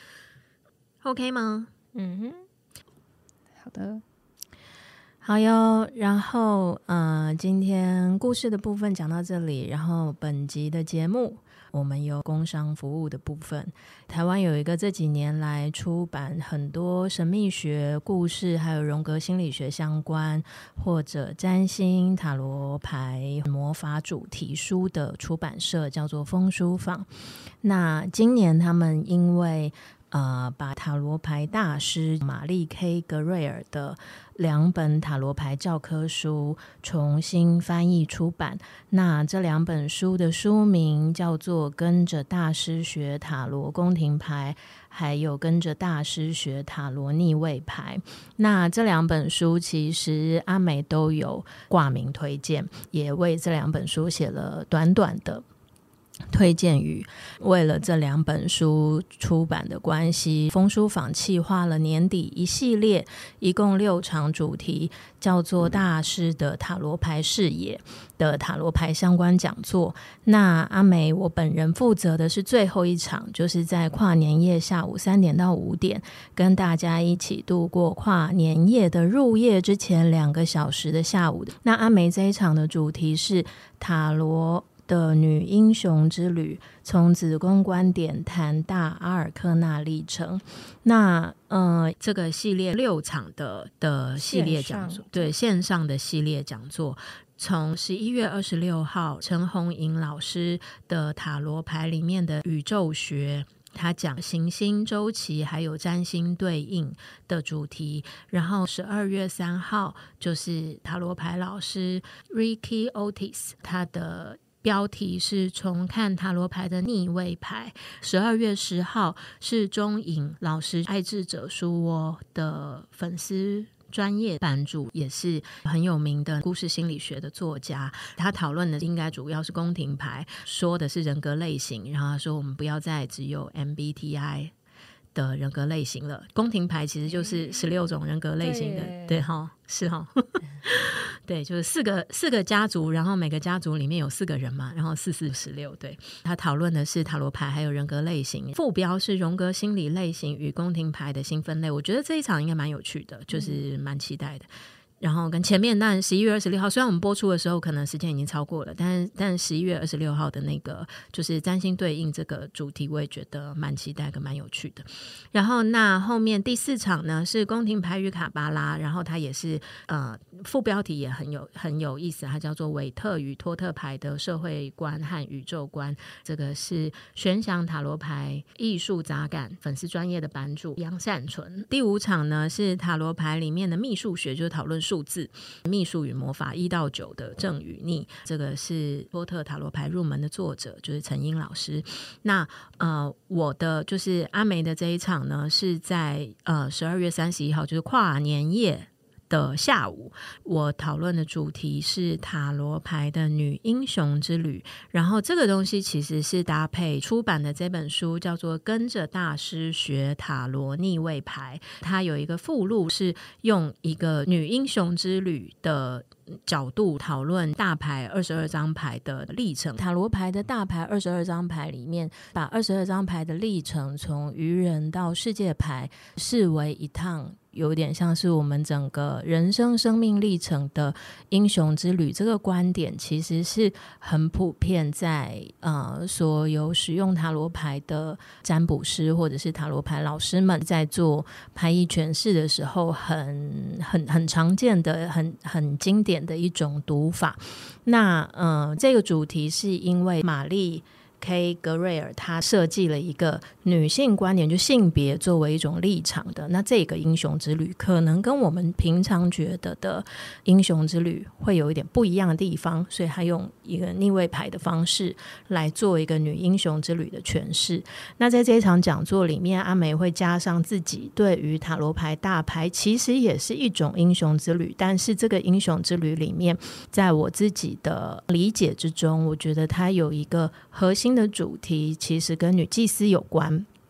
A: OK 吗？
B: 好的，
A: 好哟。然后今天故事的部分讲到这里，然后本集的节目我们有工商服务的部分。台湾有一个这几年来出版很多神秘学故事还有荣格心理学相关或者占星塔罗牌魔法主题书的出版社，叫做风书坊。那今年他们因为把塔罗牌大师玛丽 K 格瑞尔的2本塔罗牌教科书重新翻译出版。那这2本书的书名叫做跟着大师学塔罗宫廷牌，还有跟着大师学塔罗逆位牌。那这2本书其实阿美都有挂名推荐，也为这2本书写了短短的推荐语。为了这2本书出版的关系，风书坊企划了年底一系列一共6场主题，叫做大师的塔罗牌视野的塔罗牌相关讲座。那阿美我本人负责的是最后一场，就是在跨年夜下午3点到5点，跟大家一起度过跨年夜的入夜之前2个小时的下午。那阿美这一场的主题是塔罗的女英雄之旅，从子宫观点谈大阿尔克纳历程。那这个系列6场的系列讲座，对，线上的系列讲座，从11月26号陈宏莹老师的塔罗牌里面的宇宙学，他讲行星周期还有占星对应的主题。然后12月3号就是塔罗牌老师 Ricky Otis， 他的标题是重看塔罗牌的逆位牌。12月10号是钟颖老师爱智者书窝的粉丝专业版主，也是很有名的故事心理学的作家。他讨论的应该主要是宫廷牌，说的是人格类型，然后他说我们不要再只有 MBTI 的人格类型了，宫廷牌其实就是16种人格类型的，对齁，是齁对，就是四个家族，然后每个家族里面有4个人嘛，然后4、4、16。对，他讨论的是塔罗牌还有人格类型，副标是荣格心理类型与宫廷牌的新分类。我觉得这一场应该蛮有趣的，就是蛮期待的。然后跟前面，但11月26号虽然我们播出的时候可能时间已经超过了，但11月26号的那个就是占星对应这个主题，我也觉得蛮期待跟蛮有趣的。然后那后面第4场呢是宫廷牌与卡巴拉，然后它也是副标题也很有意思，它叫做韦特与托特牌的社会观和宇宙观。这个是玄翔塔罗牌艺术杂感粉丝专业的版主杨善纯。第5场呢是塔罗牌里面的秘术学，就是讨论数字秘术与魔法1到9的正与逆。这个是波特塔罗牌入门的作者，就是陈英老师。那我的就是阿梅的这一场呢是在12月31号，就是跨年夜的下午，我讨论的主题是塔罗牌的女英雄之旅。然后这个东西其实是搭配出版的这本书，叫做跟着大师学塔罗逆位牌。它有一个附录是用一个女英雄之旅的角度讨论大牌22张牌的历程。塔罗牌的大牌22张牌里面，把22张牌的历程从愚人到世界牌视为一趟有点像是我们整个人生生命历程的英雄之旅。这个观点其实是很普遍在所有使用塔罗牌的占卜师或者是塔罗牌老师们在做牌意诠释的时候很常见的很经典的一种读法。那这个主题是因为玛丽K 格瑞尔他设计了一个女性观点，就性别作为一种立场的，那这个英雄之旅可能跟我们平常觉得的英雄之旅会有一点不一样的地方，所以他用一个逆位牌的方式来做一个女英雄之旅的诠释。那在这一场讲座里面，阿梅会加上自己对于塔罗牌大牌其实也是一种英雄之旅，但是这个英雄之旅里面，在我自己的理解之中，我觉得它有一个核心的主题其实跟女祭司有关。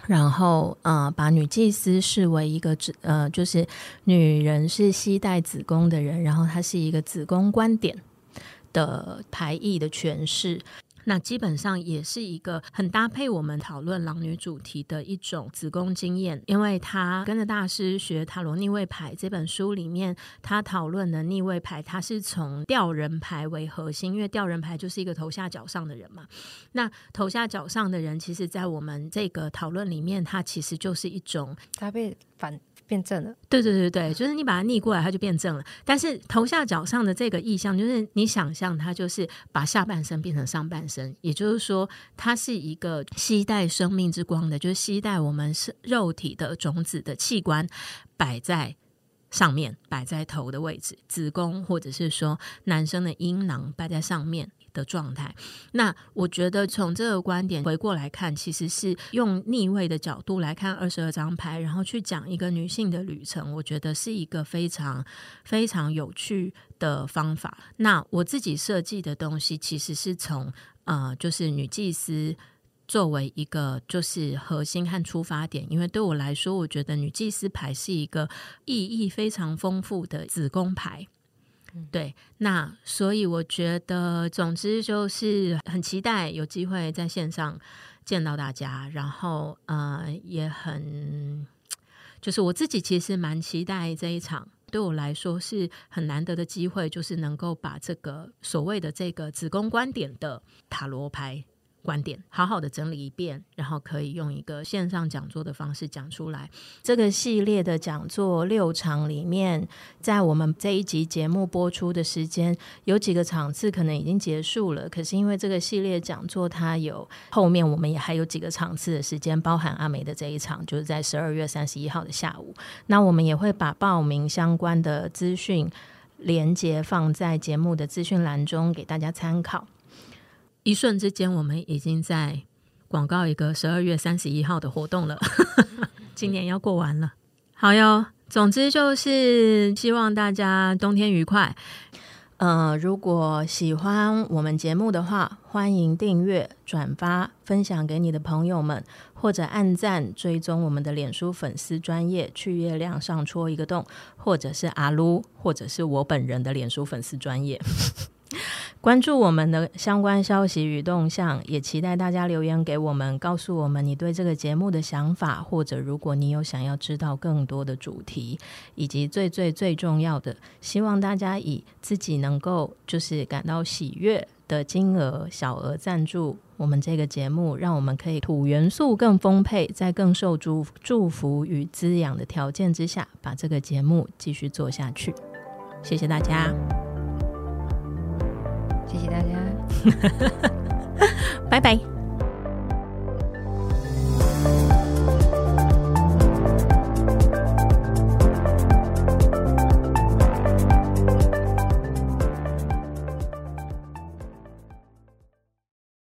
A: 然后把女祭司视为一个就是女人是携带子宫的人，然后她是一个子宫观点的排异的诠释。那基本上也是一个很搭配我们讨论狼女主题的一种子宫经验，因为他跟着大师学塔罗逆位牌这本书里面，他讨论的逆位牌，他是从吊人牌为核心，因为吊人牌就是一个头下脚上的人嘛。那头下脚上的人，其实在我们这个讨论里面，它其实就是一种
B: 他变正了。
A: 对对对对，就是你把它逆过来它就变正了。但是头下脚上的这个意象，就是你想象它就是把下半身变成上半身，也就是说它是一个携带生命之光的，就是携带我们肉体的种子的器官摆在上面，摆在头的位置，子宫或者是说男生的阴囊摆在上面的状态。那我觉得从这个观点回过来看，其实是用逆位的角度来看22张牌，然后去讲一个女性的旅程，我觉得是一个非常非常有趣的方法。那我自己设计的东西其实是从就是女祭司作为一个就是核心和出发点，因为对我来说，我觉得女祭司牌是一个意义非常丰富的子宫牌。对，那所以我觉得总之就是很期待有机会在线上见到大家，然后也很就是我自己其实蛮期待这一场，对我来说是很难得的机会，就是能够把这个所谓的这个子宫观点的塔罗牌观点好好的整理一遍，然后可以用一个线上讲座的方式讲出来。这个系列的讲座6场里面，在我们这一集节目播出的时间有几个场次可能已经结束了，可是因为这个系列讲座它有后面我们也还有几个场次的时间，包含阿梅的这一场就是在12月31号的下午，那我们也会把报名相关的资讯连结放在节目的资讯栏中给大家参考。一瞬之间我们已经在广告一个12月31号的活动了今年要过完了。好哟，总之就是希望大家冬天愉快。如果喜欢我们节目的话，欢迎订阅、转发、分享给你的朋友们，或者按赞追踪我们的脸书粉丝专页去月亮上戳一个洞，或者是阿卢，或者是我本人的脸书粉丝专页关注我们的相关消息与动向，也期待大家留言给我们，告诉我们你对这个节目的想法，或者如果你有想要知道更多的主题，以及最重要的，希望大家以自己能够就是感到喜悦的金额小额赞助我们这个节目，让我们可以土元素更丰沛，在更受祝福与滋养的条件之下，把这个节目继续做下去。谢谢大家，
B: 谢谢大家
A: 拜拜。